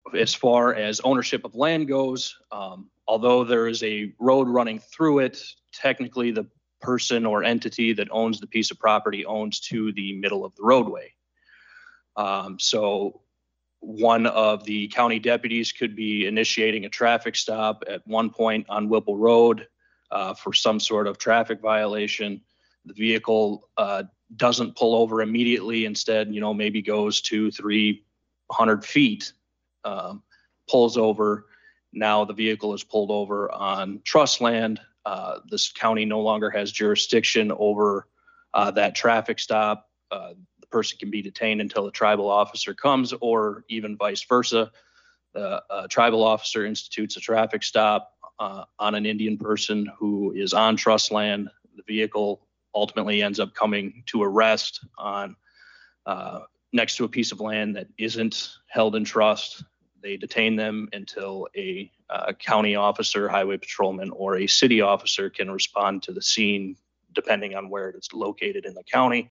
As far as ownership of land goes, although there is a road running through it, technically the person or entity that owns the piece of property owns to the middle of the roadway. So one of the county deputies could be initiating a traffic stop at one point on Whipple Road for some sort of traffic violation. The vehicle doesn't pull over immediately. Instead, maybe goes 200-300 feet, pulls over. Now the vehicle is pulled over on trust land. This county no longer has jurisdiction over that traffic stop. The person can be detained until the tribal officer comes, or even vice versa. The tribal officer institutes a traffic stop on an Indian person who is on trust land. The vehicle ultimately ends up coming to a rest on next to a piece of land that isn't held in trust. They detain them until a county officer, highway patrolman, or a city officer can respond to the scene, depending on where it's located in the county.